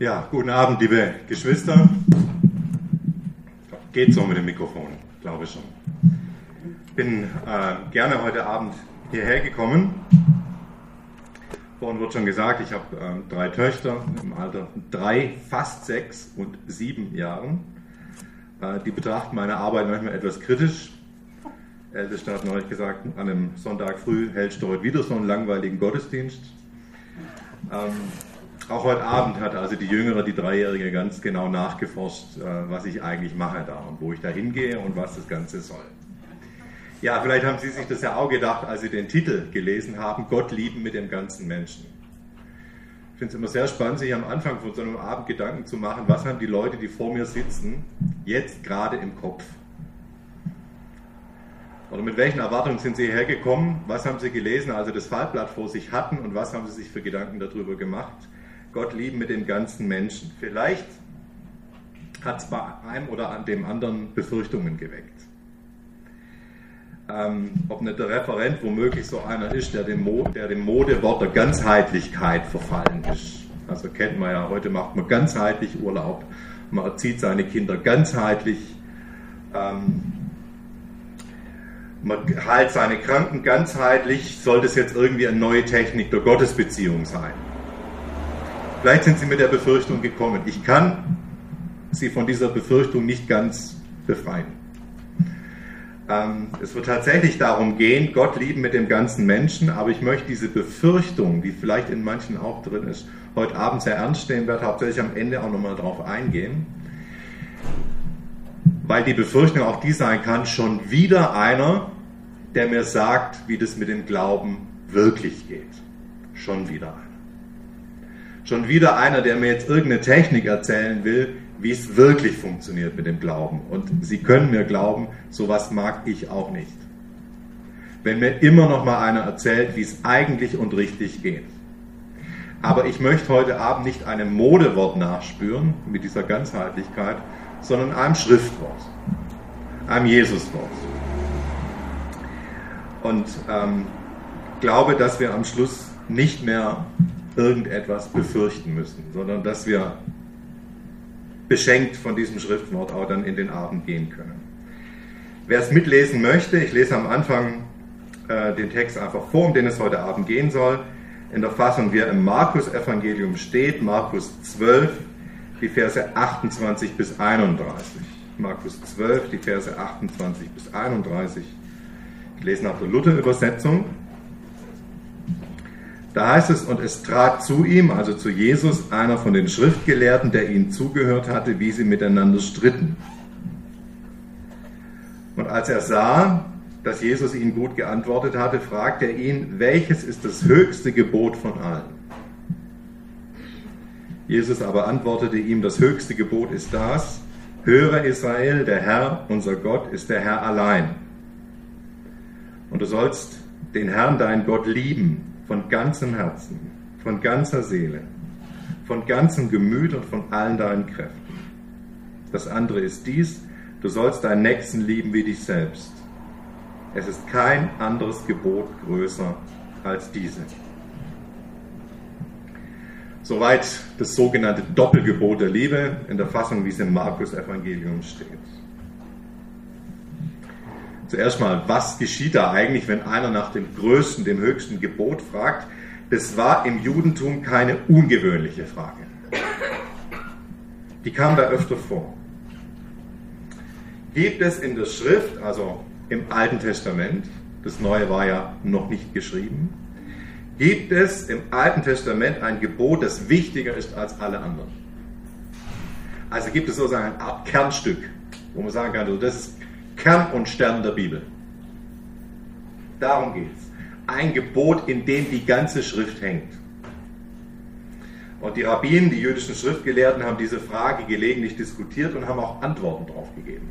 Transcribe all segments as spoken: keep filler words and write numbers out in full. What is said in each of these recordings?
Ja, guten Abend, liebe Geschwister. Geht so mit dem Mikrofon, glaube ich schon. Ich bin äh, gerne heute Abend hierher gekommen. Vorhin wurde schon gesagt, ich habe äh, drei Töchter im Alter drei, fast sechs und sieben Jahren. Äh, die betrachten meine Arbeit manchmal etwas kritisch. Der Älteste hat neulich gesagt, an einem Sonntag früh hältst du heute wieder so einen langweiligen Gottesdienst. Ähm, Auch heute Abend hat also die Jüngere, die Dreijährige, ganz genau nachgeforscht, was ich eigentlich mache da und wo ich da hingehe und was das Ganze soll. Ja, vielleicht haben Sie sich das ja auch gedacht, als Sie den Titel gelesen haben, Gott lieben mit dem ganzen Menschen. Ich finde es immer sehr spannend, sich am Anfang von so einem Abend Gedanken zu machen, was haben die Leute, die vor mir sitzen, jetzt gerade im Kopf? Oder mit welchen Erwartungen sind Sie hergekommen? Was haben Sie gelesen, als Sie das Faltblatt vor sich hatten und was haben Sie sich für Gedanken darüber gemacht? Gott lieben mit dem ganzen Menschen. Vielleicht hat es bei einem oder an dem anderen Befürchtungen geweckt. Ähm, ob nicht der Referent womöglich so einer ist, der dem, Mo der dem Modewort der Ganzheitlichkeit verfallen ist. Also kennt man ja, heute macht man ganzheitlich Urlaub, man erzieht seine Kinder ganzheitlich, ähm, man heilt seine Kranken ganzheitlich. Soll das jetzt irgendwie eine neue Technik der Gottesbeziehung sein? Vielleicht sind Sie mit der Befürchtung gekommen. Ich kann Sie von dieser Befürchtung nicht ganz befreien. Ähm, es wird tatsächlich darum gehen, Gott lieben mit dem ganzen Menschen, aber ich möchte diese Befürchtung, die vielleicht in manchen auch drin ist, heute Abend sehr ernst nehmen werde, hauptsächlich am Ende auch nochmal darauf eingehen, weil die Befürchtung auch die sein kann, schon wieder einer, der mir sagt, wie das mit dem Glauben wirklich geht. Schon wieder einer. Schon wieder einer, der mir jetzt irgendeine Technik erzählen will, wie es wirklich funktioniert mit dem Glauben. Und Sie können mir glauben, sowas mag ich auch nicht. Wenn mir immer noch mal einer erzählt, wie es eigentlich und richtig geht. Aber ich möchte heute Abend nicht einem Modewort nachspüren mit dieser Ganzheitlichkeit, sondern einem Schriftwort, einem Jesuswort. Und ähm, glaube, dass wir am Schluss nicht mehr irgendetwas befürchten müssen, sondern dass wir beschenkt von diesem Schriftwort auch dann in den Abend gehen können. Wer es mitlesen möchte, ich lese am Anfang äh, den Text einfach vor, um den es heute Abend gehen soll, in der Fassung, wie er im Markus-Evangelium steht, Markus zwölf, die Verse achtundzwanzig bis einunddreißig. Markus zwölf, die Verse achtundzwanzig bis einunddreißig. Ich lese nach der Luther-Übersetzung. Da heißt es, und es trat zu ihm, also zu Jesus, einer von den Schriftgelehrten, der ihnen zugehört hatte, wie sie miteinander stritten. Und als er sah, dass Jesus ihnen gut geantwortet hatte, fragte er ihn, welches ist das höchste Gebot von allen? Jesus aber antwortete ihm, das höchste Gebot ist das, höre Israel, der Herr, unser Gott, ist der Herr allein. Und du sollst den Herrn, deinen Gott, lieben, von ganzem Herzen, von ganzer Seele, von ganzem Gemüt und von allen deinen Kräften. Das andere ist dies, du sollst deinen Nächsten lieben wie dich selbst. Es ist kein anderes Gebot größer als diese. Soweit das sogenannte Doppelgebot der Liebe in der Fassung, wie es im Markus-Evangelium steht. Zuerst mal, was geschieht da eigentlich, wenn einer nach dem größten, dem höchsten Gebot fragt? Das war im Judentum keine ungewöhnliche Frage. Die kam da öfter vor. Gibt es in der Schrift, also im Alten Testament, das Neue war ja noch nicht geschrieben, gibt es im Alten Testament ein Gebot, das wichtiger ist als alle anderen? Also gibt es sozusagen eine Art Kernstück, wo man sagen kann, also das ist Kern und Stern der Bibel. Darum geht es. Ein Gebot, in dem die ganze Schrift hängt. Und die Rabbinen, die jüdischen Schriftgelehrten, haben diese Frage gelegentlich diskutiert und haben auch Antworten darauf gegeben.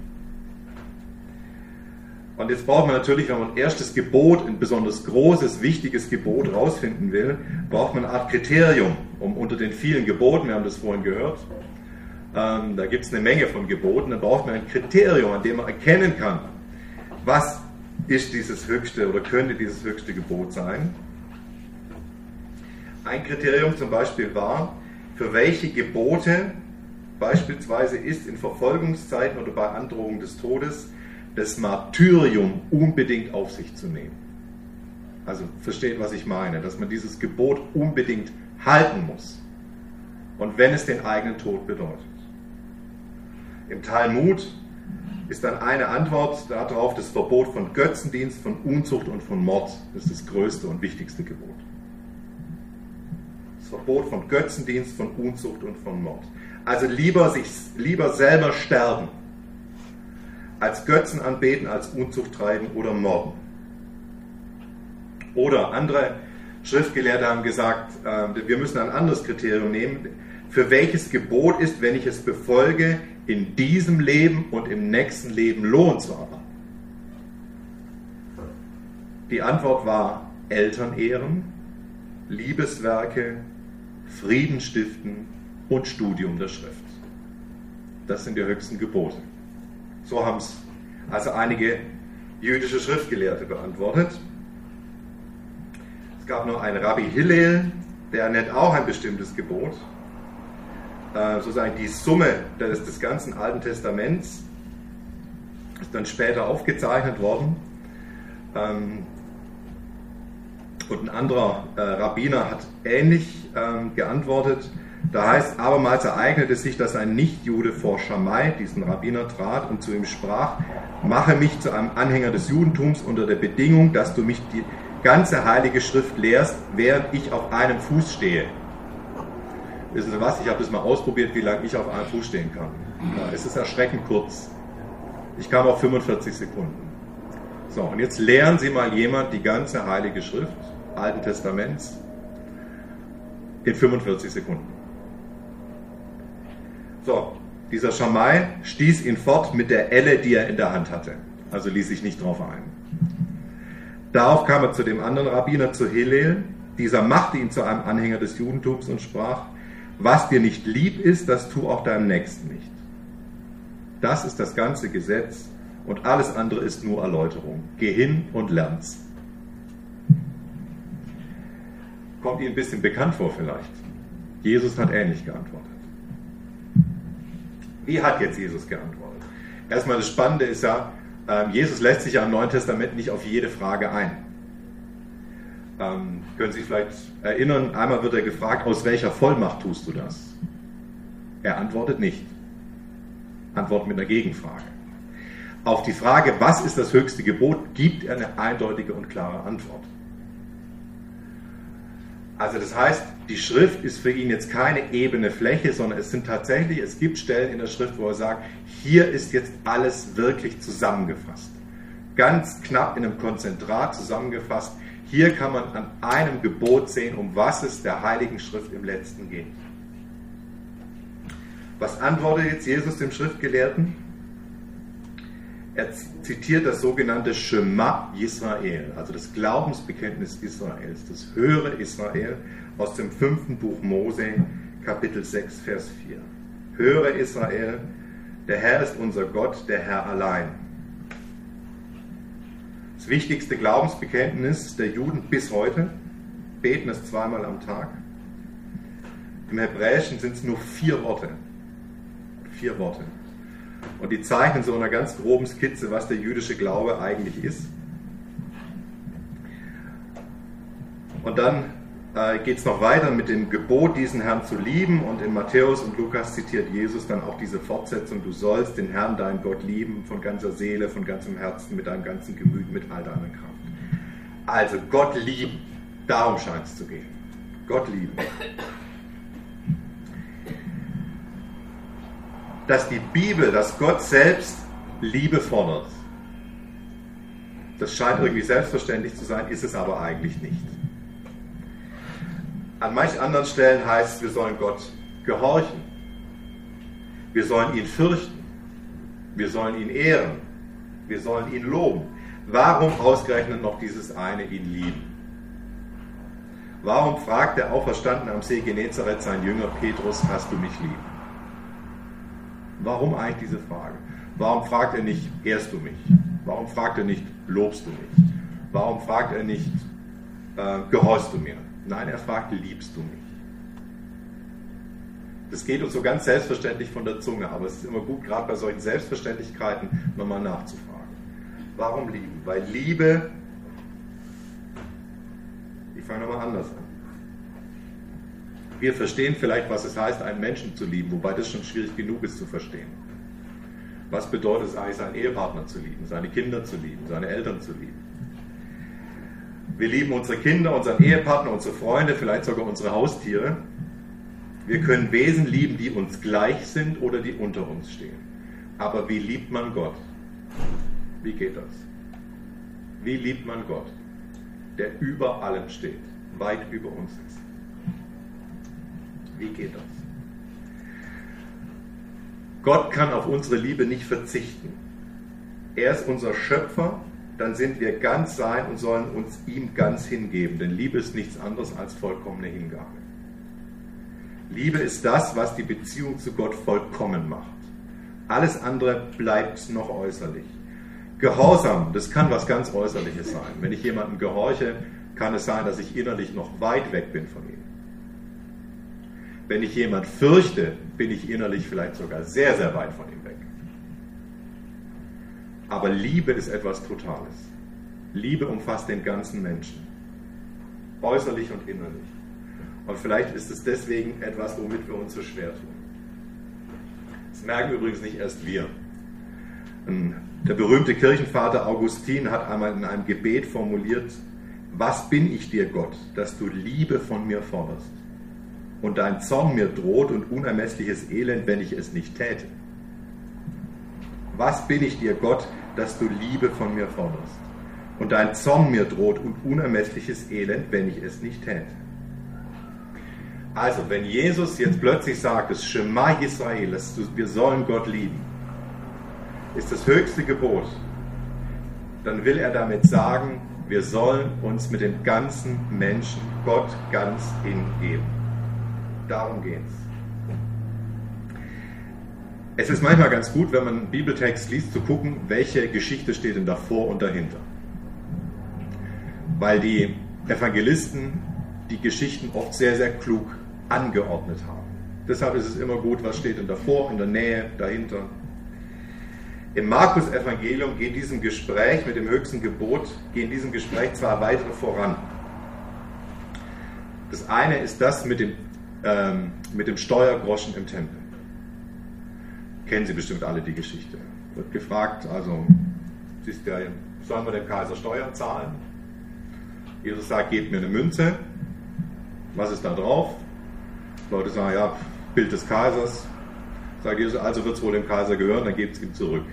Und jetzt braucht man natürlich, wenn man ein erstes Gebot, ein besonders großes, wichtiges Gebot herausfinden will, braucht man eine Art Kriterium, um unter den vielen Geboten, wir haben das vorhin gehört, Ähm, da gibt es eine Menge von Geboten, da braucht man ein Kriterium, an dem man erkennen kann, was ist dieses höchste oder könnte dieses höchste Gebot sein. Ein Kriterium zum Beispiel war, für welche Gebote beispielsweise ist in Verfolgungszeiten oder bei Androhung des Todes das Martyrium unbedingt auf sich zu nehmen. Also versteht, was ich meine, dass man dieses Gebot unbedingt halten muss. Und wenn es den eigenen Tod bedeutet. Im Talmud ist dann eine Antwort darauf das Verbot von Götzendienst, von Unzucht und von Mord. Das ist das größte und wichtigste Gebot. Das Verbot von Götzendienst, von Unzucht und von Mord. Also lieber, sich, lieber selber sterben, als Götzen anbeten, als Unzucht treiben oder morden. Oder andere Schriftgelehrte haben gesagt, äh, wir müssen ein anderes Kriterium nehmen. Für welches Gebot ist, wenn ich es befolge, in diesem Leben und im nächsten Leben Lohn zu erwarten? Die Antwort war Eltern ehren, Liebeswerke, Frieden stiften und Studium der Schrift. Das sind die höchsten Gebote. So haben es also einige jüdische Schriftgelehrte beantwortet. Es gab noch einen Rabbi Hillel, der nennt auch ein bestimmtes Gebot. Äh, sozusagen die Summe des, des ganzen Alten Testaments ist dann später aufgezeichnet worden. Ähm, und ein anderer äh, Rabbiner hat ähnlich ähm, geantwortet. Da heißt, abermals ereignete sich, dass ein Nichtjude vor Schamai, diesen Rabbiner, trat und zu ihm sprach, mache mich zu einem Anhänger des Judentums unter der Bedingung, dass du mich die ganze Heilige Schrift lehrst, während ich auf einem Fuß stehe. Wissen Sie was? Ich habe das mal ausprobiert, wie lange ich auf einem Fuß stehen kann. Ja, es ist erschreckend kurz. Ich kam auf fünfundvierzig Sekunden. So, und jetzt lehren Sie mal jemand die ganze Heilige Schrift, Alten Testaments, in fünfundvierzig Sekunden. So, dieser Schamai stieß ihn fort mit der Elle, die er in der Hand hatte. Also ließ sich nicht drauf ein. Darauf kam er zu dem anderen Rabbiner, zu Hillel. Dieser machte ihn zu einem Anhänger des Judentums und sprach, was dir nicht lieb ist, das tu auch deinem Nächsten nicht. Das ist das ganze Gesetz und alles andere ist nur Erläuterung. Geh hin und lern's. Kommt Ihnen ein bisschen bekannt vor vielleicht? Jesus hat ähnlich geantwortet. Wie hat jetzt Jesus geantwortet? Erstmal das Spannende ist ja, Jesus lässt sich ja im Neuen Testament nicht auf jede Frage ein. Ähm, können Sie sich vielleicht erinnern, einmal wird er gefragt, aus welcher Vollmacht tust du das? Er antwortet nicht. Antwortet mit einer Gegenfrage. Auf die Frage, was ist das höchste Gebot, gibt er eine eindeutige und klare Antwort. Also das heißt, die Schrift ist für ihn jetzt keine ebene Fläche, sondern es sind tatsächlich, es gibt Stellen in der Schrift, wo er sagt, hier ist jetzt alles wirklich zusammengefasst. Ganz knapp in einem Konzentrat zusammengefasst. Hier kann man an einem Gebot sehen, um was es der Heiligen Schrift im Letzten geht. Was antwortet jetzt Jesus dem Schriftgelehrten? Er zitiert das sogenannte Shema Yisrael, also das Glaubensbekenntnis Israels, das höhere Israel aus dem fünften Buch Mose, Kapitel sechs, Vers vier. Höre Israel, der Herr ist unser Gott, der Herr allein. Das wichtigste Glaubensbekenntnis der Juden bis heute, beten es zweimal am Tag. Im Hebräischen sind es nur vier Worte. Vier Worte. Und die zeichnen so in einer ganz groben Skizze, was der jüdische Glaube eigentlich ist. Und dann äh, geht es noch weiter mit dem Gebot, diesen Herrn zu lieben. Und in Matthäus und Lukas zitiert Jesus dann auch diese Fortsetzung, du sollst den Herrn, deinen Gott, lieben, von ganzer Seele, von ganzem Herzen, mit deinem ganzen Gemüt, mit all deiner Kraft. Also Gott lieben, darum scheint es zu gehen. Gott lieben. Dass die Bibel, dass Gott selbst Liebe fordert. Das scheint irgendwie selbstverständlich zu sein, ist es aber eigentlich nicht. An manchen anderen Stellen heißt es, wir sollen Gott gehorchen. Wir sollen ihn fürchten. Wir sollen ihn ehren. Wir sollen ihn loben. Warum ausgerechnet noch dieses eine, ihn lieben? Warum fragt der Auferstandene am See Genezareth seinen Jünger Petrus, hast du mich lieb? Warum eigentlich diese Frage? Warum fragt er nicht, ehrst du mich? Warum fragt er nicht, lobst du mich? Warum fragt er nicht, äh, gehorchst du mir? Nein, er fragt, liebst du mich? Das geht uns so ganz selbstverständlich von der Zunge, aber es ist immer gut, gerade bei solchen Selbstverständlichkeiten nochmal nachzufragen. Warum lieben? Weil Liebe, ich fange nochmal anders an. Wir verstehen vielleicht, was es heißt, einen Menschen zu lieben, wobei das schon schwierig genug ist zu verstehen. Was bedeutet es eigentlich, seinen Ehepartner zu lieben, seine Kinder zu lieben, seine Eltern zu lieben? Wir lieben unsere Kinder, unseren Ehepartner, unsere Freunde, vielleicht sogar unsere Haustiere. Wir können Wesen lieben, die uns gleich sind oder die unter uns stehen. Aber wie liebt man Gott? Wie geht das? Wie liebt man Gott, der über allem steht, weit über uns ist? Wie geht das? Gott kann auf unsere Liebe nicht verzichten. Er ist unser Schöpfer, dann sind wir ganz sein und sollen uns ihm ganz hingeben, denn Liebe ist nichts anderes als vollkommene Hingabe. Liebe ist das, was die Beziehung zu Gott vollkommen macht. Alles andere bleibt noch äußerlich. Gehorsam, das kann was ganz Äußerliches sein. Wenn ich jemandem gehorche, kann es sein, dass ich innerlich noch weit weg bin von ihm. Wenn ich jemanden fürchte, bin ich innerlich vielleicht sogar sehr, sehr weit von ihm weg. Aber Liebe ist etwas Totales. Liebe umfasst den ganzen Menschen, äußerlich und innerlich. Und vielleicht ist es deswegen etwas, womit wir uns so schwer tun. Das merken übrigens nicht erst wir. Der berühmte Kirchenvater Augustin hat einmal in einem Gebet formuliert: Was bin ich dir, Gott, dass du Liebe von mir forderst? Und dein Zorn mir droht und unermessliches Elend, wenn ich es nicht täte. Was bin ich dir, Gott, dass du Liebe von mir forderst? Und dein Zorn mir droht und unermessliches Elend, wenn ich es nicht täte. Also, wenn Jesus jetzt plötzlich sagt, das Shema Yisrael, wir sollen Gott lieben, ist das höchste Gebot, dann will er damit sagen, wir sollen uns mit dem ganzen Menschen Gott ganz hingeben. Darum geht es. Es ist manchmal ganz gut, wenn man einen Bibeltext liest, zu gucken, welche Geschichte steht denn davor und dahinter. Weil die Evangelisten die Geschichten oft sehr, sehr klug angeordnet haben. Deshalb ist es immer gut, was steht denn davor, in der Nähe, dahinter. Im Markus-Evangelium geht diesem Gespräch mit dem höchsten Gebot, gehen diesem Gespräch zwei weitere voran. Das eine ist das mit dem, ähm, mit dem Steuergroschen im Tempel. Kennen Sie bestimmt alle die Geschichte. Wird gefragt, also, siehst du, sollen wir dem Kaiser Steuern zahlen? Jesus sagt, gebt mir eine Münze. Was ist da drauf? Leute sagen, ja, Bild des Kaisers. Sagt Jesus, also wird es wohl dem Kaiser gehören, dann gebt es ihm zurück.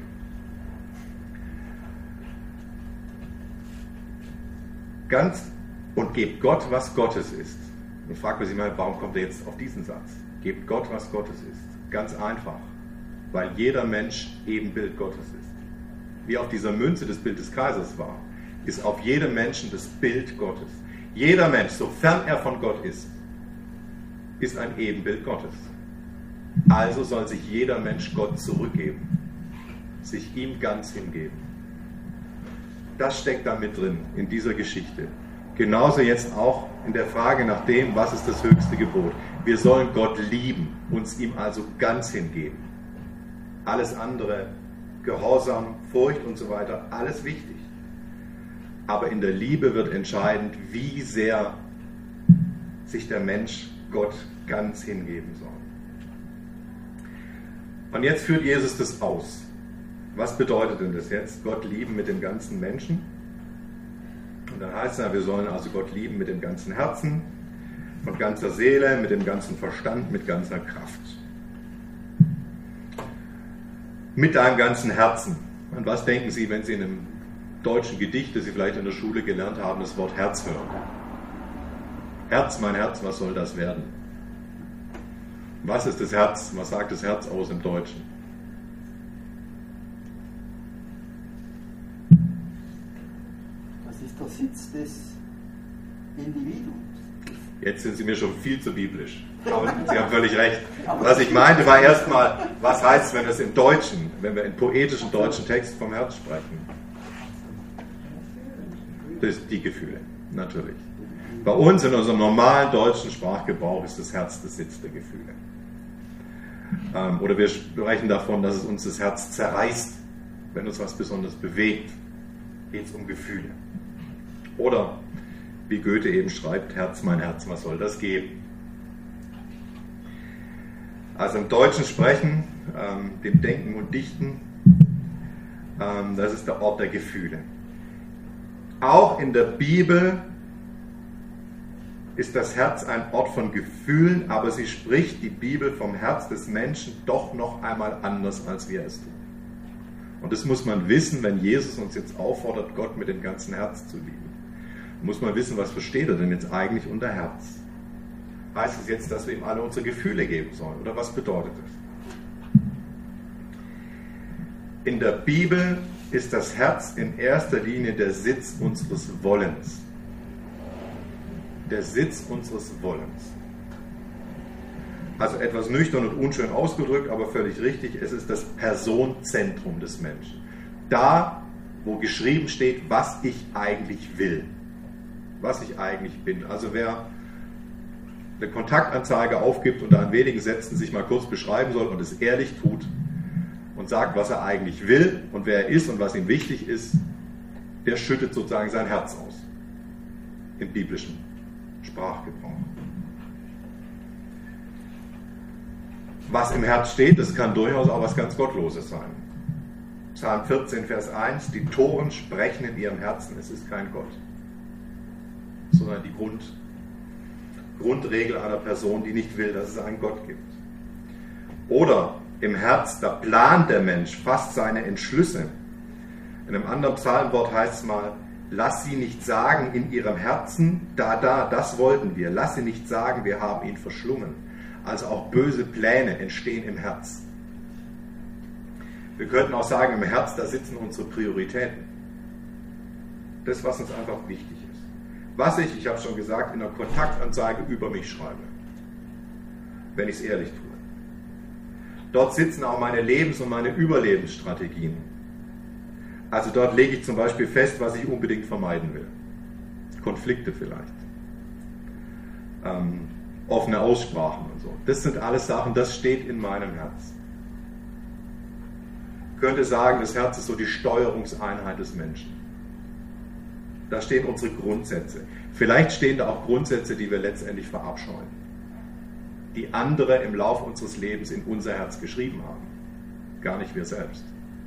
Ganz und gebt Gott, was Gottes ist. Und fragt man sich mal, warum kommt er jetzt auf diesen Satz? Gebt Gott, was Gottes ist. Ganz einfach, weil jeder Mensch Ebenbild Gottes ist. Wie auf dieser Münze das Bild des Kaisers war, ist auf jedem Menschen das Bild Gottes. Jeder Mensch, sofern er von Gott ist, ist ein Ebenbild Gottes. Also soll sich jeder Mensch Gott zurückgeben, sich ihm ganz hingeben. Das steckt da mit drin, in dieser Geschichte. Genauso jetzt auch in der Frage nach dem, was ist das höchste Gebot. Wir sollen Gott lieben, uns ihm also ganz hingeben. Alles andere, Gehorsam, Furcht und so weiter, alles wichtig. Aber in der Liebe wird entscheidend, wie sehr sich der Mensch Gott ganz hingeben soll. Und jetzt führt Jesus das aus. Was bedeutet denn das jetzt? Gott lieben mit dem ganzen Menschen? Und dann heißt es, wir sollen also Gott lieben mit dem ganzen Herzen, von ganzer Seele, mit dem ganzen Verstand, mit ganzer Kraft. Mit deinem ganzen Herzen. An was denken Sie, wenn Sie in einem deutschen Gedicht, das Sie vielleicht in der Schule gelernt haben, das Wort Herz hören? Herz, mein Herz, was soll das werden? Was ist das Herz? Was sagt das Herz aus im Deutschen? Das ist der Sitz des Individuums. Jetzt sind Sie mir schon viel zu biblisch. Aber Sie haben völlig recht. Was ich meinte, war erstmal, was heißt es, wenn wir es im Deutschen, wenn wir in poetischen deutschen Text vom Herz sprechen? Das sind die Gefühle, natürlich. Bei uns in unserem normalen deutschen Sprachgebrauch ist das Herz der Sitz der Gefühle. Ähm, oder wir sprechen davon, dass es uns das Herz zerreißt, wenn uns was besonders bewegt. Geht es um Gefühle. Oder wie Goethe eben schreibt, Herz, mein Herz, was soll das geben? Also im Deutschen Sprechen, ähm, dem Denken und Dichten, ähm, das ist der Ort der Gefühle. Auch in der Bibel ist das Herz ein Ort von Gefühlen, aber sie spricht die Bibel vom Herz des Menschen doch noch einmal anders, als wir es tun. Und das muss man wissen, wenn Jesus uns jetzt auffordert, Gott mit dem ganzen Herz zu lieben. Muss man wissen, was versteht er denn jetzt eigentlich unter Herz? Heißt es jetzt, dass wir ihm alle unsere Gefühle geben sollen? Oder was bedeutet es? In der Bibel ist das Herz in erster Linie der Sitz unseres Wollens. Der Sitz unseres Wollens. Also etwas nüchtern und unschön ausgedrückt, aber völlig richtig, es ist das Personenzentrum des Menschen. Da, wo geschrieben steht, was ich eigentlich will. Was ich eigentlich bin. Also wer eine Kontaktanzeige aufgibt und da in wenigen Sätzen sich mal kurz beschreiben soll und es ehrlich tut und sagt, was er eigentlich will und wer er ist und was ihm wichtig ist, der schüttet sozusagen sein Herz aus. Im biblischen Sprachgebrauch. Was im Herz steht, das kann durchaus auch was ganz Gottloses sein. Psalm vierzehn, Vers eins, die Toren sprechen in ihrem Herzen, es ist kein Gott, sondern die Grund, Grundregel einer Person, die nicht will, dass es einen Gott gibt. Oder im Herz, da plant der Mensch fast seine Entschlüsse. In einem anderen Psalmwort heißt es mal, lass sie nicht sagen in ihrem Herzen, da, da, das wollten wir. Lass sie nicht sagen, wir haben ihn verschlungen. Also auch böse Pläne entstehen im Herz. Wir könnten auch sagen, im Herz, da sitzen unsere Prioritäten. Das, was uns einfach wichtig ist. Was ich, ich habe schon gesagt, in einer Kontaktanzeige über mich schreibe. Wenn ich es ehrlich tue. Dort sitzen auch meine Lebens- und meine Überlebensstrategien. Also dort lege ich zum Beispiel fest, was ich unbedingt vermeiden will. Konflikte vielleicht. Ähm, offene Aussprachen und so. Das sind alles Sachen, das steht in meinem Herz. Ich könnte sagen, das Herz ist so die Steuerungseinheit des Menschen. Da stehen unsere Grundsätze. Vielleicht stehen da auch Grundsätze, die wir letztendlich verabscheuen. Die andere im Laufe unseres Lebens in unser Herz geschrieben haben. Gar nicht wir selbst.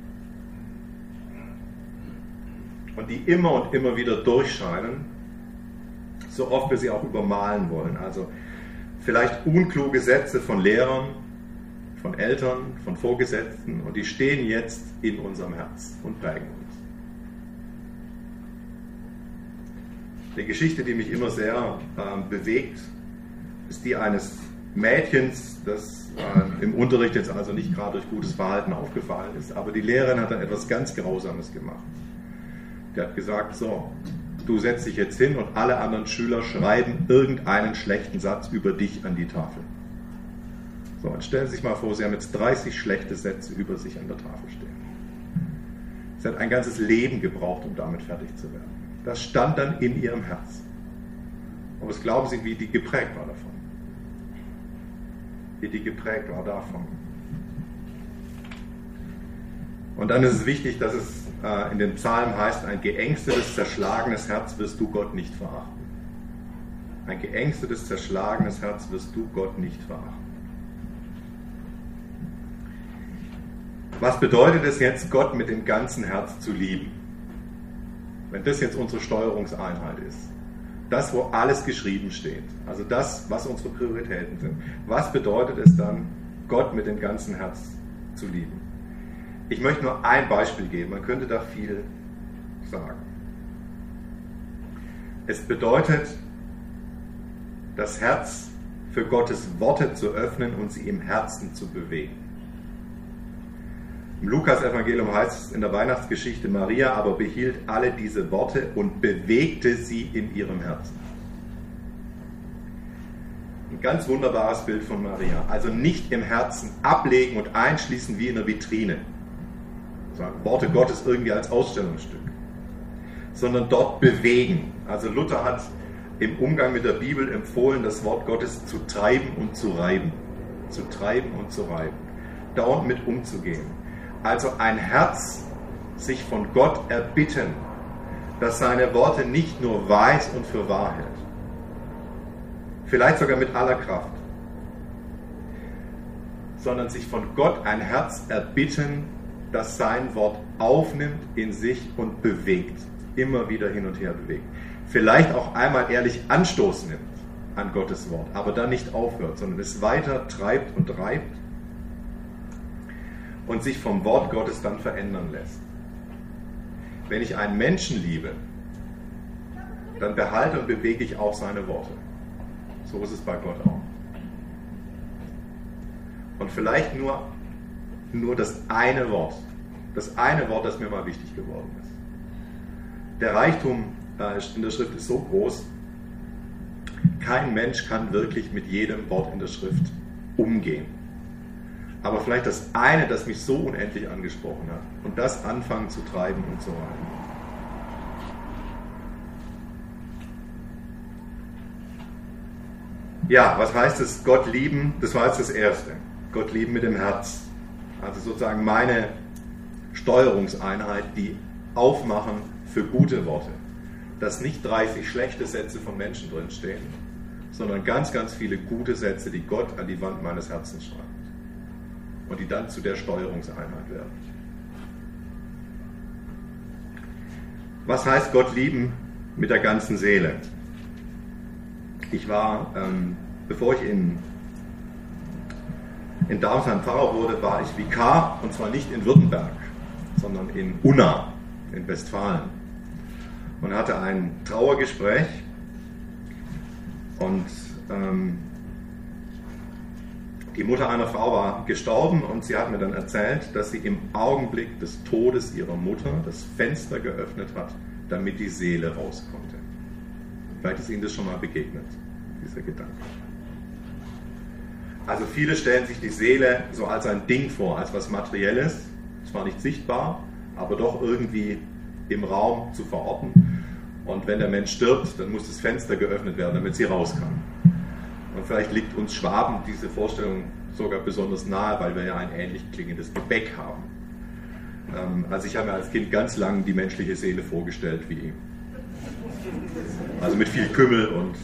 Und die immer und immer wieder durchscheinen, so oft wir sie auch übermalen wollen. Also vielleicht unkluge Sätze von Lehrern, von Eltern, von Vorgesetzten, und die stehen jetzt in unserem Herz und prägen uns. Die Geschichte, die mich immer sehr äh, bewegt, ist die eines Mädchens, das äh, im Unterricht jetzt also nicht gerade durch gutes Verhalten aufgefallen ist, aber die Lehrerin hat dann etwas ganz Grausames gemacht. Die hat gesagt, so, du setzt dich jetzt hin und alle anderen Schüler schreiben irgendeinen schlechten Satz über dich an die Tafel. So, und stellen Sie sich mal vor, Sie haben jetzt dreißig schlechte Sätze über sich an der Tafel stehen. Sie hat ein ganzes Leben gebraucht, um damit fertig zu werden. Das stand dann in ihrem Herz. Und was glauben Sie, wie die geprägt war davon? Wie die geprägt war davon. Und dann ist es wichtig, dass es äh, in dem Psalm heißt, ein geängstetes, zerschlagenes Herz wirst du Gott nicht verachten. Ein geängstetes, zerschlagenes Herz wirst du Gott nicht verachten. Was bedeutet es jetzt, Gott mit dem ganzen Herz zu lieben? Wenn das jetzt unsere Steuerungseinheit ist. Das, wo alles geschrieben steht. Also das, was unsere Prioritäten sind. Was bedeutet es dann, Gott mit dem ganzen Herz zu lieben? Ich möchte nur ein Beispiel geben. Man könnte da viel sagen. Es bedeutet, das Herz für Gottes Worte zu öffnen und sie im Herzen zu bewegen. Im Lukas-Evangelium heißt es in der Weihnachtsgeschichte, Maria aber behielt alle diese Worte und bewegte sie in ihrem Herzen. Ein ganz wunderbares Bild von Maria. Also nicht im Herzen ablegen und einschließen wie in einer Vitrine. Sagen, Worte Gottes irgendwie als Ausstellungsstück. Sondern dort bewegen. Also Luther hat im Umgang mit der Bibel empfohlen, das Wort Gottes zu treiben und zu reiben. zu treiben und zu reiben, dauernd mit umzugehen. Also ein Herz sich von Gott erbitten, dass seine Worte nicht nur weiß und für wahr hält, vielleicht sogar mit aller Kraft, sondern sich von Gott ein Herz erbitten, das sein Wort aufnimmt in sich und bewegt, immer wieder hin und her bewegt. Vielleicht auch einmal ehrlich Anstoß nimmt an Gottes Wort, aber dann nicht aufhört, sondern es weiter treibt und reibt und sich vom Wort Gottes dann verändern lässt. Wenn ich einen Menschen liebe, dann behalte und bewege ich auch seine Worte. So ist es bei Gott auch. Und vielleicht nur, nur das eine Wort, das eine Wort, das mir mal wichtig geworden ist. Der Reichtum in der Schrift ist so groß, kein Mensch kann wirklich mit jedem Wort in der Schrift umgehen. Aber vielleicht das eine, das mich so unendlich angesprochen hat und das anfangen zu treiben und zu reiben. Ja, was heißt es, Gott lieben? Das war jetzt das Erste. Gott lieben mit dem Herz. Also sozusagen meine Steuerungseinheit, die aufmachen für gute Worte. Dass nicht dreißig schlechte Sätze von Menschen drinstehen, sondern ganz, ganz viele gute Sätze, die Gott an die Wand meines Herzens schreibt. Und die dann zu der Steuerungseinheit werden. Was heißt Gott lieben mit der ganzen Seele? Ich war, ähm, bevor ich in, in Darmstadt Pfarrer wurde, war ich Vikar, und zwar nicht in Württemberg, sondern in Unna, in Westfalen. Und hatte ein Trauergespräch und ähm, die Mutter einer Frau war gestorben und sie hat mir dann erzählt, dass sie im Augenblick des Todes ihrer Mutter das Fenster geöffnet hat, damit die Seele raus konnte. Vielleicht ist Ihnen das schon mal begegnet, dieser Gedanke. Also viele stellen sich die Seele so als ein Ding vor, als was Materielles, zwar nicht sichtbar, aber doch irgendwie im Raum zu verorten. Und wenn der Mensch stirbt, dann muss das Fenster geöffnet werden, damit sie raus kann. Und vielleicht liegt uns Schwaben diese Vorstellung sogar besonders nahe, weil wir ja ein ähnlich klingendes Gebäck haben. Ähm, also ich habe mir als Kind ganz lang die menschliche Seele vorgestellt wie ihm. Also mit viel Kümmel und...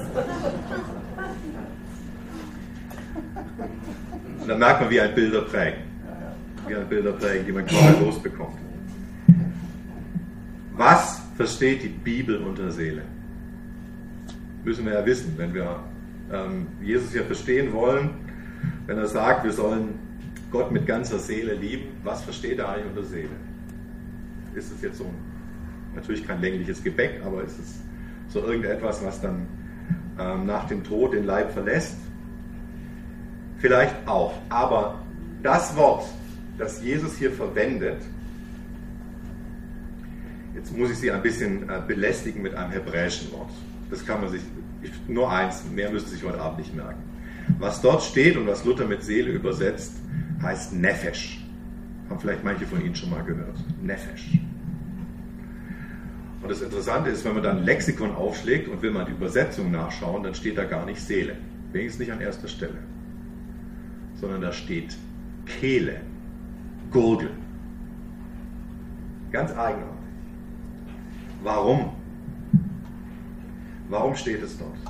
Und dann merkt man, wie ein Bilder prägen. Wie ein Bilder prägen, die man kaum losbekommt. Was versteht die Bibel unter Seele? Müssen wir ja wissen, wenn wir ähm, Jesus hier verstehen wollen, wenn er sagt, wir sollen Gott mit ganzer Seele lieben, was versteht er eigentlich unter Seele? Ist es jetzt so, natürlich kein längliches Gebäck, aber ist es so irgendetwas, was dann ähm, nach dem Tod den Leib verlässt? Vielleicht auch, aber das Wort, das Jesus hier verwendet, jetzt muss ich Sie ein bisschen äh, belästigen mit einem hebräischen Wort. Das kann man sich, ich, nur eins, mehr müsste sich heute Abend nicht merken. Was dort steht und was Luther mit Seele übersetzt, heißt Nefesh. Haben vielleicht manche von Ihnen schon mal gehört. Nefesh. Und das Interessante ist, wenn man dann ein Lexikon aufschlägt und will man die Übersetzung nachschauen, dann steht da gar nicht Seele. Wenigstens nicht an erster Stelle. Sondern da steht Kehle, Gurgel. Ganz eigenartig. Warum? Warum steht es dort?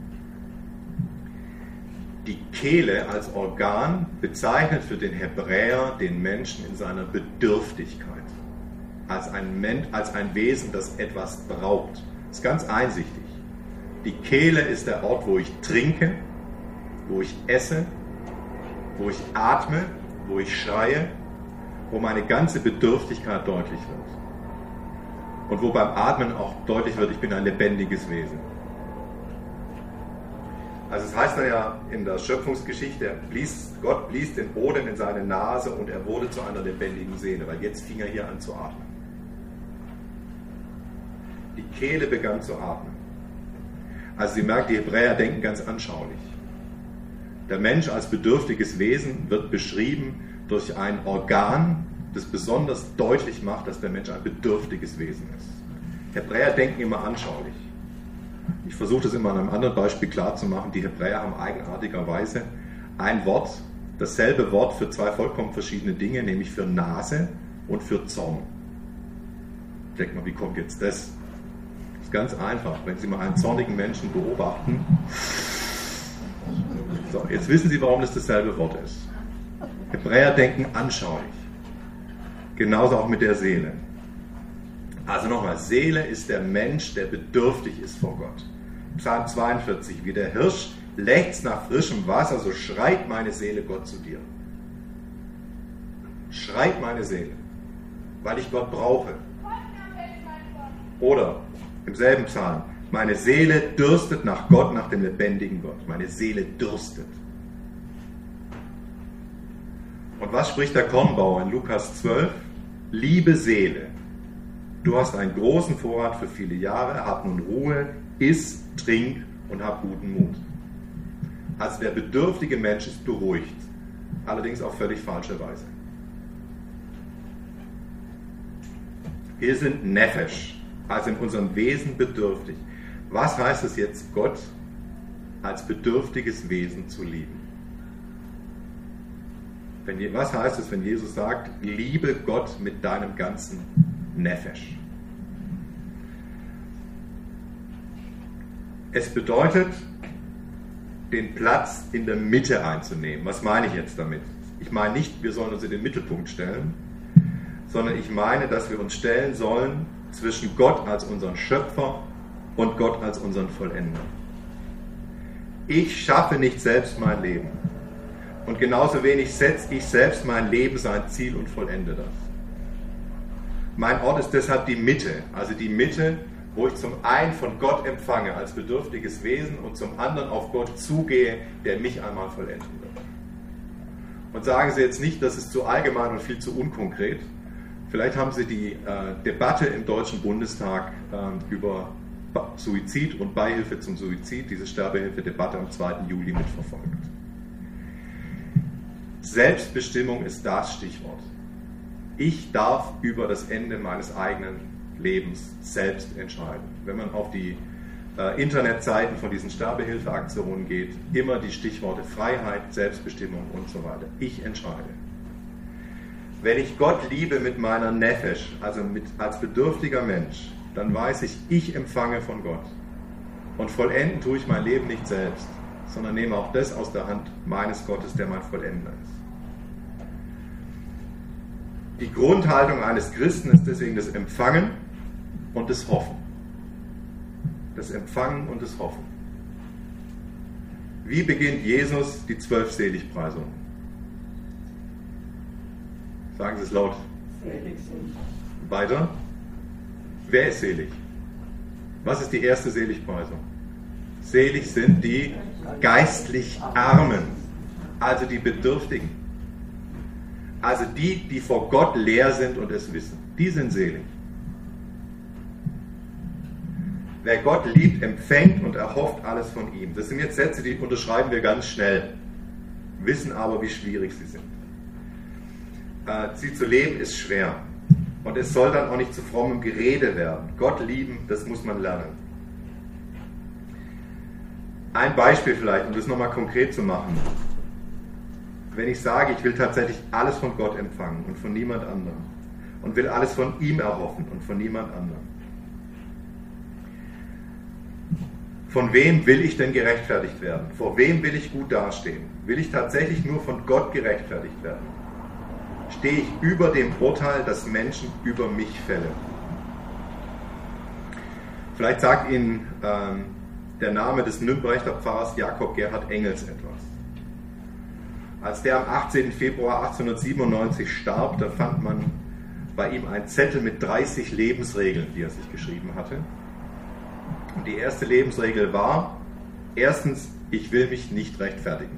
Die Kehle als Organ bezeichnet für den Hebräer den Menschen in seiner Bedürftigkeit. Als ein, Mensch, als ein Wesen, das etwas braucht. Das ist ganz einsichtig. Die Kehle ist der Ort, wo ich trinke, wo ich esse, wo ich atme, wo ich schreie, wo meine ganze Bedürftigkeit deutlich wird. Und wo beim Atmen auch deutlich wird, ich bin ein lebendiges Wesen. Also es heißt dann ja in der Schöpfungsgeschichte, blies, Gott blies den Odem in seine Nase und er wurde zu einer lebendigen Seele, weil jetzt fing er hier an zu atmen. Die Kehle begann zu atmen. Also sie merkt, die Hebräer denken ganz anschaulich. Der Mensch als bedürftiges Wesen wird beschrieben durch ein Organ, das besonders deutlich macht, dass der Mensch ein bedürftiges Wesen ist. Hebräer denken immer anschaulich. Ich versuche das immer an einem anderen Beispiel klarzumachen. Die Hebräer haben eigenartigerweise ein Wort, dasselbe Wort für zwei vollkommen verschiedene Dinge, nämlich für Nase und für Zorn. Denkt mal, wie kommt jetzt das? Das ist ganz einfach. Wenn Sie mal einen zornigen Menschen beobachten, so, jetzt wissen Sie, warum das dasselbe Wort ist. Hebräer denken anschaulich. Genauso auch mit der Seele. Also nochmal, Seele ist der Mensch, der bedürftig ist vor Gott. Psalm zweiundvierzig, wie der Hirsch lechzt nach frischem Wasser, so schreit meine Seele Gott zu dir. Schreit meine Seele, weil ich Gott brauche. Oder im selben Psalm, meine Seele dürstet nach Gott, nach dem lebendigen Gott. Meine Seele dürstet. Und was spricht der Kornbauer in Lukas zwölf? Liebe Seele, du hast einen großen Vorrat für viele Jahre, hab nun Ruhe, iss, trink und hab guten Mut. Also der bedürftige Mensch ist beruhigt, allerdings auf völlig falsche Weise. Wir sind Nefesh, also in unserem Wesen bedürftig. Was heißt es jetzt, Gott als bedürftiges Wesen zu lieben? Wenn, was heißt es, wenn Jesus sagt, liebe Gott mit deinem ganzen Nefesh? Es bedeutet, den Platz in der Mitte einzunehmen. Was meine ich jetzt damit? Ich meine nicht, wir sollen uns in den Mittelpunkt stellen, sondern ich meine, dass wir uns stellen sollen zwischen Gott als unseren Schöpfer und Gott als unseren Vollender. Ich schaffe nicht selbst mein Leben. Und genauso wenig setze ich selbst mein Leben sein Ziel und vollende das. Mein Ort ist deshalb die Mitte, also die Mitte, wo ich zum einen von Gott empfange als bedürftiges Wesen und zum anderen auf Gott zugehe, der mich einmal vollenden wird. Und sagen Sie jetzt nicht, das ist zu allgemein und viel zu unkonkret. Vielleicht haben Sie die äh, Debatte im Deutschen Bundestag äh, über Suizid und Beihilfe zum Suizid, diese Sterbehilfe-Debatte am zweiten Juli mitverfolgt. Selbstbestimmung ist das Stichwort. Ich darf über das Ende meines eigenen Lebens selbst entscheiden. Wenn man auf die äh, Internetseiten von diesen Sterbehilfeaktionen geht, immer die Stichworte Freiheit, Selbstbestimmung und so weiter. Ich entscheide. Wenn ich Gott liebe mit meiner Nefesh, also mit, als bedürftiger Mensch, dann weiß ich, ich empfange von Gott. Und vollenden tue ich mein Leben nicht selbst, sondern nehme auch das aus der Hand meines Gottes, der mein Vollender ist. Die Grundhaltung eines Christen ist deswegen das Empfangen und das Hoffen. Das Empfangen und das Hoffen. Wie beginnt Jesus die zwölf Seligpreisungen? Sagen Sie es laut. Selig sind. Weiter. Wer ist selig? Was ist die erste Seligpreisung? Selig sind die geistlich Armen, also die Bedürftigen. Also die, die vor Gott leer sind und es wissen. Die sind selig. Wer Gott liebt, empfängt und erhofft alles von ihm. Das sind jetzt Sätze, die unterschreiben wir ganz schnell, wissen aber, wie schwierig sie sind. Äh, sie zu leben ist schwer. Und es soll dann auch nicht zu frommem Gerede werden. Gott lieben, das muss man lernen. Ein Beispiel vielleicht, um das nochmal konkret zu machen. Wenn ich sage, ich will tatsächlich alles von Gott empfangen und von niemand anderem und will alles von ihm erhoffen und von niemand anderem. Von wem will ich denn gerechtfertigt werden? Vor wem will ich gut dastehen? Will ich tatsächlich nur von Gott gerechtfertigt werden? Stehe ich über dem Urteil, das Menschen über mich fällen? Vielleicht sagt Ihnen ähm, der Name des Nürnberger Pfarrers Jakob Gerhard Engels etwas. Als der am achtzehnten Februar achtzehnhundertsiebenundneunzig starb, da fand man bei ihm einen Zettel mit dreißig Lebensregeln, die er sich geschrieben hatte. Und die erste Lebensregel war, erstens, ich will mich nicht rechtfertigen.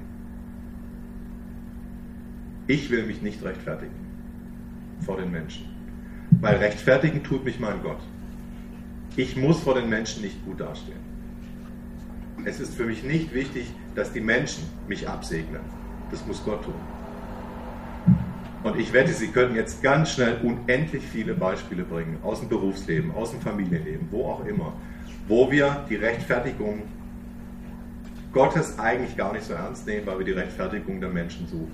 Ich will mich nicht rechtfertigen vor den Menschen. Weil rechtfertigen tut mich mein Gott. Ich muss vor den Menschen nicht gut dastehen. Es ist für mich nicht wichtig, dass die Menschen mich absegnen. Das muss Gott tun. Und ich wette, Sie können jetzt ganz schnell unendlich viele Beispiele bringen, aus dem Berufsleben, aus dem Familienleben, wo auch immer, wo wir die Rechtfertigung Gottes eigentlich gar nicht so ernst nehmen, weil wir die Rechtfertigung der Menschen suchen.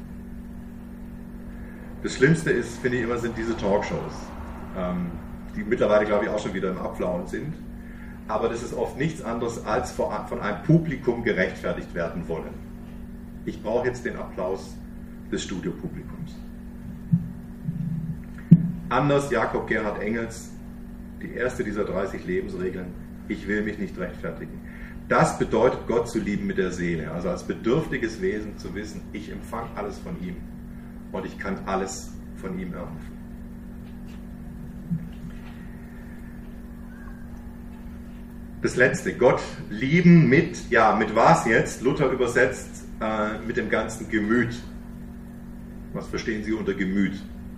Das Schlimmste ist, finde ich immer, sind diese Talkshows, ähm, die mittlerweile, glaube ich, auch schon wieder im Abflauen sind. Aber das ist oft nichts anderes, als von einem Publikum gerechtfertigt werden wollen. Ich brauche jetzt den Applaus des Studiopublikums. Anders Jakob Gerhard Engels, die erste dieser dreißig Lebensregeln: Ich will mich nicht rechtfertigen. Das bedeutet, Gott zu lieben mit der Seele, also als bedürftiges Wesen zu wissen, ich empfange alles von ihm und ich kann alles von ihm erhoffen. Das letzte, Gott lieben mit, ja, mit was jetzt? Luther übersetzt äh, mit dem ganzen Gemüt. Was verstehen Sie unter Gemüt?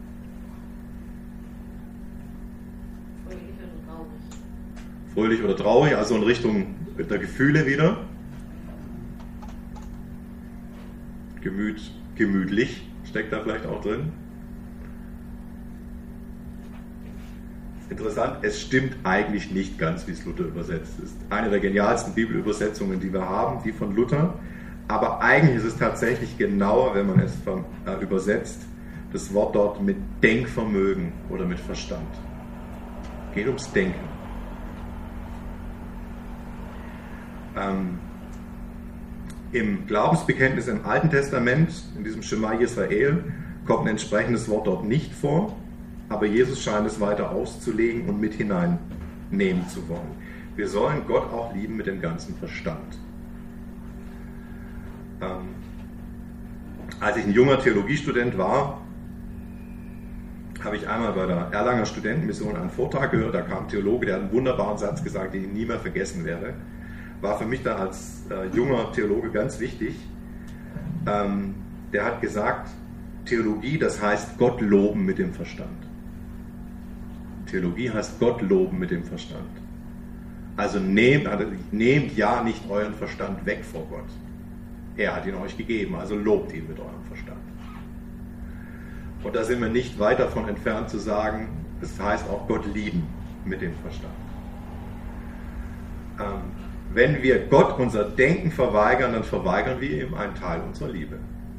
Fröhlich oder traurig. Fröhlich oder traurig, also in Richtung der Gefühle wieder. Gemüt, gemütlich steckt da vielleicht auch drin. Interessant, es stimmt eigentlich nicht ganz, wie es Luther übersetzt. Es ist eine der genialsten Bibelübersetzungen, die wir haben, die von Luther. Aber eigentlich ist es tatsächlich genauer, wenn man es äh, übersetzt, das Wort dort mit Denkvermögen oder mit Verstand. Es geht ums Denken. Ähm, Im Glaubensbekenntnis im Alten Testament, in diesem Schema Israel, kommt ein entsprechendes Wort dort nicht vor. Aber Jesus scheint es weiter auszulegen und mit hineinnehmen zu wollen. Wir sollen Gott auch lieben mit dem ganzen Verstand. Ähm, als ich ein junger Theologiestudent war, habe ich einmal bei der Erlanger Studentenmission einen Vortrag gehört. Da kam ein Theologe, der hat einen wunderbaren Satz gesagt, den ich nie mehr vergessen werde. War für mich dann als äh, junger Theologe ganz wichtig. Ähm, der hat gesagt, Theologie, das heißt Gott loben mit dem Verstand. Theologie heißt Gott loben mit dem Verstand. Also nehmt, nehmt ja nicht euren Verstand weg vor Gott. Er hat ihn euch gegeben, also lobt ihn mit eurem Verstand. Und da sind wir nicht weit davon entfernt zu sagen, das heißt auch Gott lieben mit dem Verstand. Ähm, wenn wir Gott unser Denken verweigern, dann verweigern wir ihm einen Teil unserer Liebe.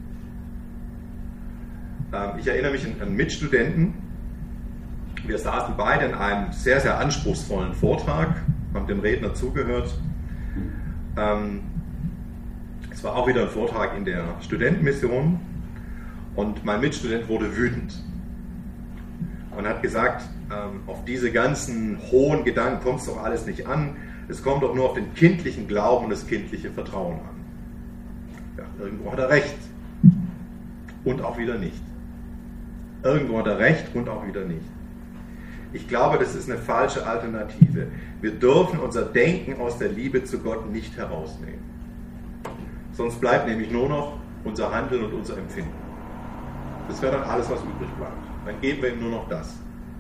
Ähm, ich erinnere mich an einen Mitstudenten. Wir saßen beide in einem sehr, sehr anspruchsvollen Vortrag, haben dem Redner zugehört. Ähm, es war auch wieder ein Vortrag in der Studentenmission und mein Mitstudent wurde wütend und hat gesagt, ähm, auf diese ganzen hohen Gedanken kommt es doch alles nicht an, es kommt doch nur auf den kindlichen Glauben und das kindliche Vertrauen an. Ja, irgendwo hat er recht und auch wieder nicht. Irgendwo hat er recht und auch wieder nicht. Ich glaube, das ist eine falsche Alternative. Wir dürfen unser Denken aus der Liebe zu Gott nicht herausnehmen. Sonst bleibt nämlich nur noch unser Handeln und unser Empfinden. Das wäre dann alles, was übrig bleibt. Dann geben wir ihm nur noch das.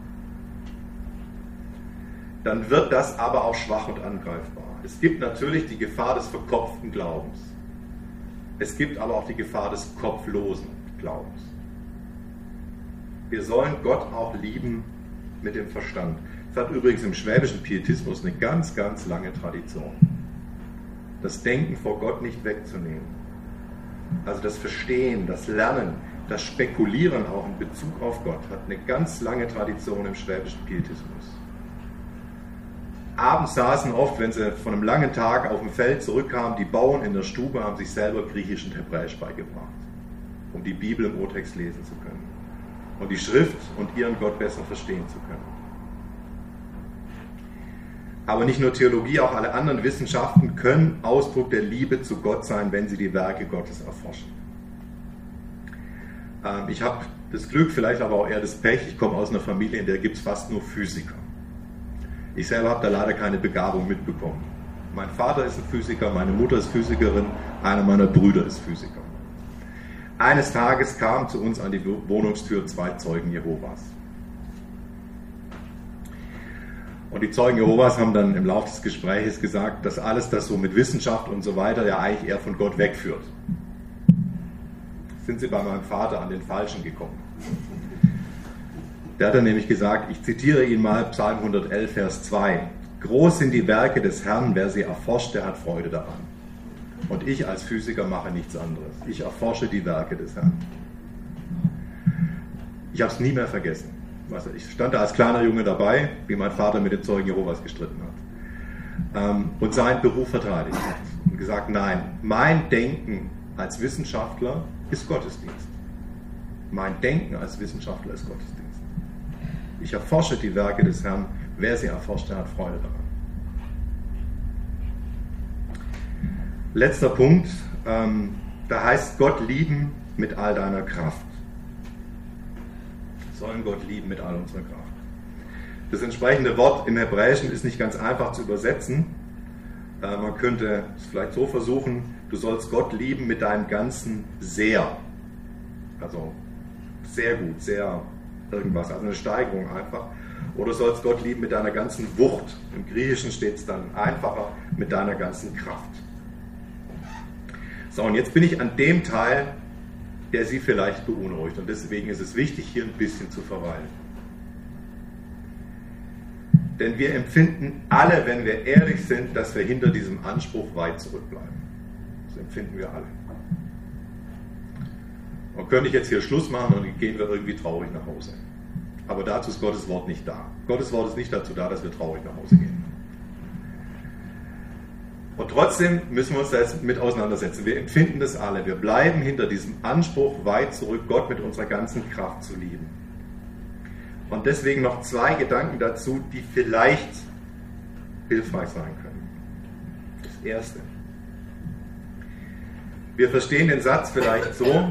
Dann wird das aber auch schwach und angreifbar. Es gibt natürlich die Gefahr des verkopften Glaubens. Es gibt aber auch die Gefahr des kopflosen Glaubens. Wir sollen Gott auch lieben mit dem Verstand. Das hat übrigens im schwäbischen Pietismus eine ganz, ganz lange Tradition. Das Denken vor Gott nicht wegzunehmen. Also das Verstehen, das Lernen, das Spekulieren auch in Bezug auf Gott hat eine ganz lange Tradition im schwäbischen Pietismus. Abends saßen oft, wenn sie von einem langen Tag auf dem Feld zurückkamen, die Bauern in der Stube, haben sich selber Griechisch und Hebräisch beigebracht, um die Bibel im Urtext lesen zu können und die Schrift und ihren Gott besser verstehen zu können. Aber nicht nur Theologie, auch alle anderen Wissenschaften können Ausdruck der Liebe zu Gott sein, wenn sie die Werke Gottes erforschen. Ähm, ich habe das Glück, vielleicht aber auch eher das Pech, ich komme aus einer Familie, in der gibt es fast nur Physiker. Ich selber habe da leider keine Begabung mitbekommen. Mein Vater ist ein Physiker, meine Mutter ist Physikerin, einer meiner Brüder ist Physiker. Eines Tages kamen zu uns an die Wohnungstür zwei Zeugen Jehovas. Und die Zeugen Jehovas haben dann im Laufe des Gesprächs gesagt, dass alles, das so mit Wissenschaft und so weiter ja eigentlich eher von Gott wegführt. Sind sie bei meinem Vater an den Falschen gekommen. Der hat dann nämlich gesagt, ich zitiere Ihnen mal Psalm hundertelf, Vers zwei. Groß sind die Werke des Herrn, wer sie erforscht, der hat Freude daran. Und ich als Physiker mache nichts anderes. Ich erforsche die Werke des Herrn. Ich habe es nie mehr vergessen. Also ich stand da als kleiner Junge dabei, wie mein Vater mit den Zeugen Jehovas gestritten hat. Ähm, und seinen Beruf verteidigt hat. Und gesagt, nein, mein Denken als Wissenschaftler ist Gottesdienst. Mein Denken als Wissenschaftler ist Gottesdienst. Ich erforsche die Werke des Herrn. Wer sie erforscht, der hat Freude daran. Letzter Punkt, ähm, da heißt Gott lieben mit all deiner Kraft. Wir sollen Gott lieben mit all unserer Kraft. Das entsprechende Wort im Hebräischen ist nicht ganz einfach zu übersetzen. Äh, man könnte es vielleicht so versuchen, du sollst Gott lieben mit deinem ganzen Sehr. Also sehr gut, sehr irgendwas, also eine Steigerung einfach. Oder du sollst Gott lieben mit deiner ganzen Wucht. Im Griechischen steht es dann einfacher, mit deiner ganzen Kraft. So, und jetzt bin ich an dem Teil, der Sie vielleicht beunruhigt. Und deswegen ist es wichtig, hier ein bisschen zu verweilen. Denn wir empfinden alle, wenn wir ehrlich sind, dass wir hinter diesem Anspruch weit zurückbleiben. Das empfinden wir alle. Und könnte ich jetzt hier Schluss machen und dann gehen wir irgendwie traurig nach Hause. Aber dazu ist Gottes Wort nicht da. Gottes Wort ist nicht dazu da, dass wir traurig nach Hause gehen. Und trotzdem müssen wir uns da jetzt mit auseinandersetzen. Wir empfinden das alle. Wir bleiben hinter diesem Anspruch weit zurück, Gott mit unserer ganzen Kraft zu lieben. Und deswegen noch zwei Gedanken dazu, die vielleicht hilfreich sein können. Das erste. Wir verstehen den Satz vielleicht so,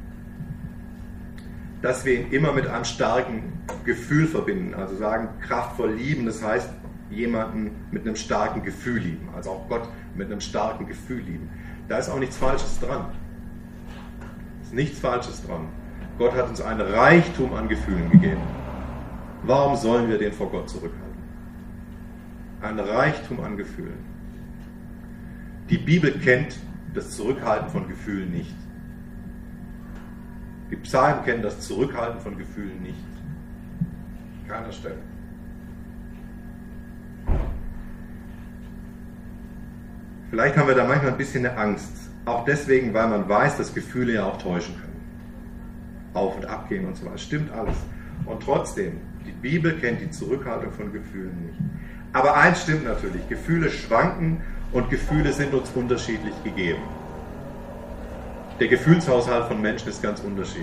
dass wir ihn immer mit einem starken Gefühl verbinden. Also sagen, kraftvoll lieben, das heißt, jemanden mit einem starken Gefühl lieben. Also auch Gott mit einem starken Gefühl lieben. Da ist auch nichts Falsches dran. Da ist nichts Falsches dran. Gott hat uns ein Reichtum an Gefühlen gegeben. Warum sollen wir den vor Gott zurückhalten? Ein Reichtum an Gefühlen. Die Bibel kennt das Zurückhalten von Gefühlen nicht. Die Psalmen kennen das Zurückhalten von Gefühlen nicht. Keiner Stelle. Vielleicht haben wir da manchmal ein bisschen eine Angst. Auch deswegen, weil man weiß, dass Gefühle ja auch täuschen können. Auf- und abgehen und so weiter. Stimmt alles. Und trotzdem, die Bibel kennt die Zurückhaltung von Gefühlen nicht. Aber eins stimmt natürlich, Gefühle schwanken und Gefühle sind uns unterschiedlich gegeben. Der Gefühlshaushalt von Menschen ist ganz unterschiedlich.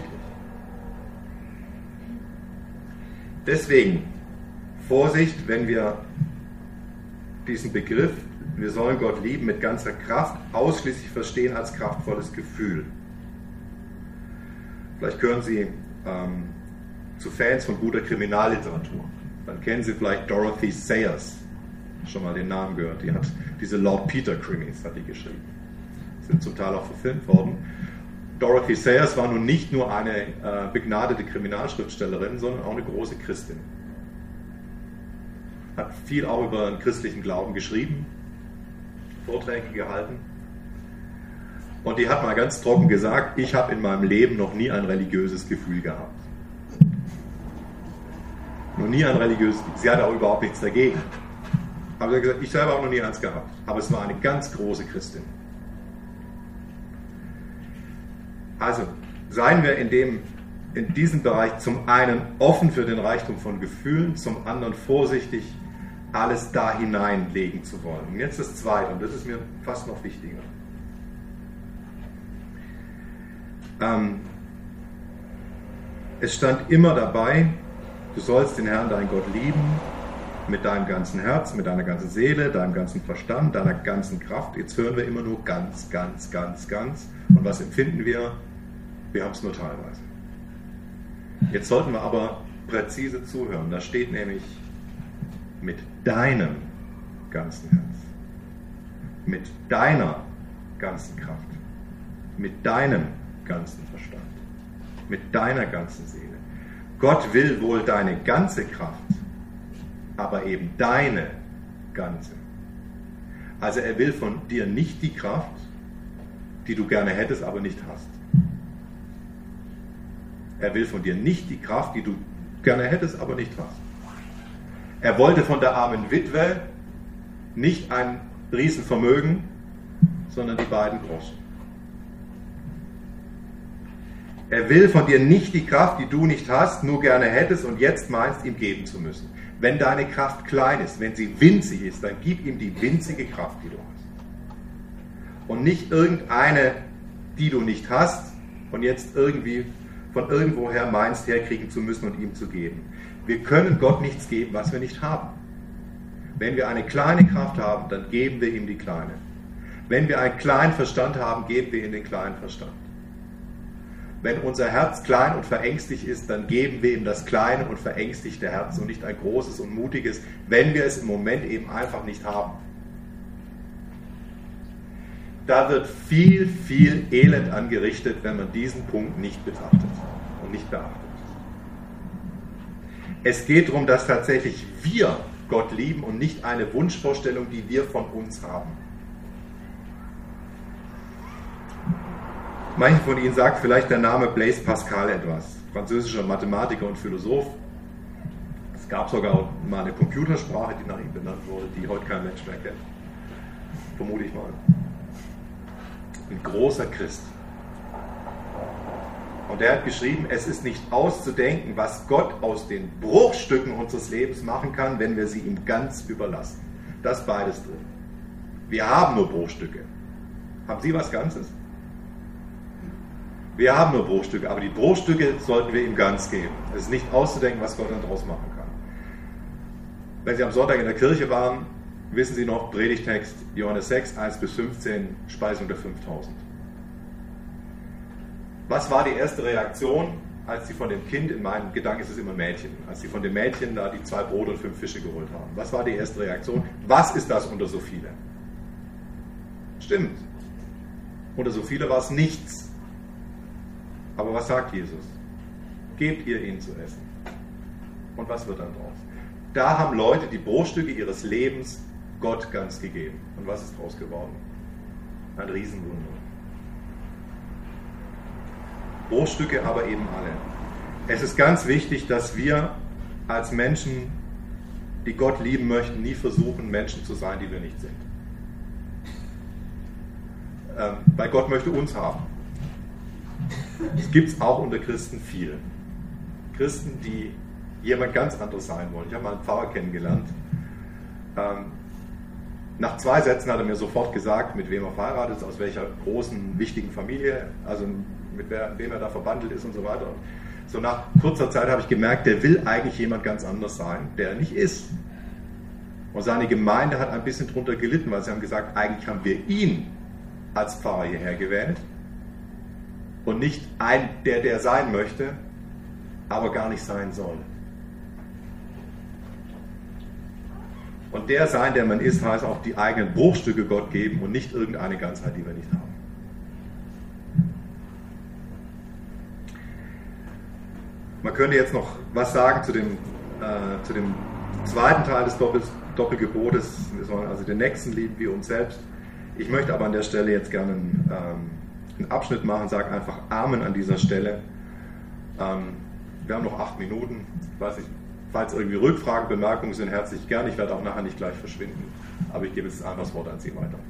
Deswegen, Vorsicht, wenn wir diesen Begriff, wir sollen Gott lieben mit ganzer Kraft, ausschließlich verstehen als kraftvolles Gefühl. Vielleicht gehören Sie ähm, zu Fans von guter Kriminalliteratur. Dann kennen Sie vielleicht Dorothy Sayers. Schon mal den Namen gehört. Die hat diese Lord Peter Krimis hat die geschrieben. Sind zum Teil auch verfilmt worden. Dorothy Sayers war nun nicht nur eine äh, begnadete Kriminalschriftstellerin, sondern auch eine große Christin. Hat viel auch über den christlichen Glauben geschrieben, Vorträge gehalten. Und die hat mal ganz trocken gesagt, ich habe in meinem Leben noch nie ein religiöses Gefühl gehabt. Noch nie ein religiöses Gefühl. Sie hatte auch überhaupt nichts dagegen. Aber sie hat gesagt, ich selber habe noch nie eins gehabt. Aber es war eine ganz große Christin. Also seien wir in, dem, in diesem Bereich zum einen offen für den Reichtum von Gefühlen, zum anderen vorsichtig, alles da hineinlegen zu wollen. Und jetzt das Zweite, und das ist mir fast noch wichtiger. Ähm, es stand immer dabei, du sollst den Herrn, deinen Gott, lieben, mit deinem ganzen Herz, mit deiner ganzen Seele, deinem ganzen Verstand, deiner ganzen Kraft. Jetzt hören wir immer nur ganz, ganz, ganz, ganz. Und was empfinden wir? Wir haben es nur teilweise. Jetzt sollten wir aber präzise zuhören. Da steht nämlich mit deinem ganzen Herz, mit deiner ganzen Kraft, mit deinem ganzen Verstand, mit deiner ganzen Seele. Gott will wohl deine ganze Kraft, aber eben deine ganze. Also er will von dir nicht die Kraft, die du gerne hättest, aber nicht hast. Er will von dir nicht die Kraft, die du gerne hättest, aber nicht hast. Er wollte von der armen Witwe nicht ein Riesenvermögen, sondern die beiden Groschen. Er will von dir nicht die Kraft, die du nicht hast, nur gerne hättest und jetzt meinst, ihm geben zu müssen. Wenn deine Kraft klein ist, wenn sie winzig ist, dann gib ihm die winzige Kraft, die du hast. Und nicht irgendeine, die du nicht hast und jetzt irgendwie von irgendwoher meinst, herkriegen zu müssen und ihm zu geben. Wir können Gott nichts geben, was wir nicht haben. Wenn wir eine kleine Kraft haben, dann geben wir ihm die kleine. Wenn wir einen kleinen Verstand haben, geben wir ihm den kleinen Verstand. Wenn unser Herz klein und verängstigt ist, dann geben wir ihm das kleine und verängstigte Herz und nicht ein großes und mutiges, wenn wir es im Moment eben einfach nicht haben. Da wird viel, viel Elend angerichtet, wenn man diesen Punkt nicht betrachtet und nicht beachtet. Es geht darum, dass tatsächlich wir Gott lieben und nicht eine Wunschvorstellung, die wir von uns haben. Manchen von Ihnen sagt vielleicht der Name Blaise Pascal etwas, französischer Mathematiker und Philosoph. Es gab sogar mal eine Computersprache, die nach ihm benannt wurde, die heute kein Mensch mehr kennt. Vermute ich mal. Ein großer Christ. Und er hat geschrieben, es ist nicht auszudenken, was Gott aus den Bruchstücken unseres Lebens machen kann, wenn wir sie ihm ganz überlassen. Das ist beides drin. Wir haben nur Bruchstücke. Haben Sie was Ganzes? Wir haben nur Bruchstücke, aber die Bruchstücke sollten wir ihm ganz geben. Es ist nicht auszudenken, was Gott dann daraus machen kann. Wenn Sie am Sonntag in der Kirche waren, wissen Sie noch, Predigtext Johannes sechs, eins bis fünfzehn, Speisung der fünftausend. Was war die erste Reaktion, als Sie von dem Kind, in meinen Gedanken ist es immer Mädchen, als Sie von dem Mädchen da die zwei Brote und fünf Fische geholt haben? Was war die erste Reaktion? Was ist das unter so viele? Stimmt. Unter so viele war es nichts. Aber was sagt Jesus? Gebt ihr ihnen zu essen. Und was wird dann draus? Da haben Leute die Bruchstücke ihres Lebens Gott ganz gegeben. Und was ist draus geworden? Ein Riesenwunder. Bruchstücke aber eben alle. Es ist ganz wichtig, dass wir als Menschen, die Gott lieben möchten, nie versuchen, Menschen zu sein, die wir nicht sind. Ähm, weil Gott möchte uns haben. Es gibt es auch unter Christen viele. Christen, die jemand ganz anderes sein wollen. Ich habe mal einen Pfarrer kennengelernt. Ähm, nach zwei Sätzen hat er mir sofort gesagt, mit wem er verheiratet ist, aus welcher großen, wichtigen Familie, also mit wer, wem er da verbandelt ist und so weiter. Und so nach kurzer Zeit habe ich gemerkt, der will eigentlich jemand ganz anders sein, der er nicht ist. Und seine Gemeinde hat ein bisschen drunter gelitten, weil sie haben gesagt, eigentlich haben wir ihn als Pfarrer hierher gewählt. Und nicht ein, der der sein möchte, aber gar nicht sein soll. Und der sein, der man ist, heißt auch die eigenen Bruchstücke Gott geben und nicht irgendeine Ganzheit, die wir nicht haben. Man könnte jetzt noch was sagen zu dem, äh, zu dem zweiten Teil des Doppel, Doppelgebotes. Wir sollen also den Nächsten lieben wie uns selbst. Ich möchte aber an der Stelle jetzt gerne einen, ähm, einen Abschnitt machen, sage einfach Amen an dieser Stelle. Ähm, wir haben noch acht Minuten. Ich weiß nicht, falls irgendwie Rückfragen, Bemerkungen sind, herzlich gern. Ich werde auch nachher nicht gleich verschwinden, aber ich gebe jetzt einfach das Wort an Sie weiter.